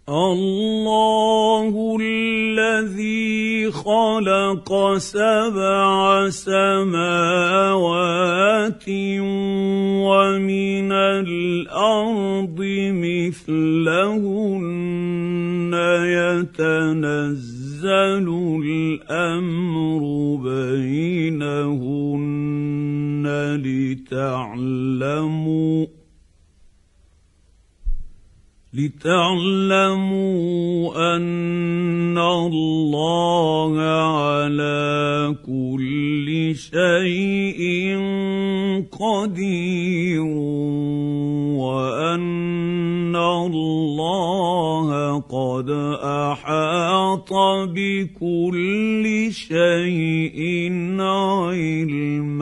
الله الذي خلق 7 سماوات ومن الأرض مثلهن يتنزل الأمر بينهن لتعلموا أن الله على كل شيء قدير وأن الله قد أحاط بكل شيء علما.